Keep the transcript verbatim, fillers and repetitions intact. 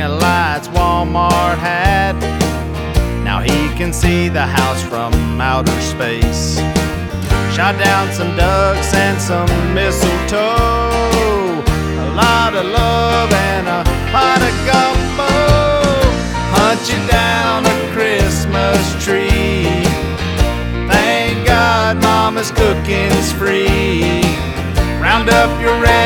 of lights Walmart had. Now he can see the house from outer space. Shot down some ducks and some mistletoe, a lot of love and a pot of gumbo. Hunt you down a Christmas tree. Thank God Mama's cooking's free. Round up your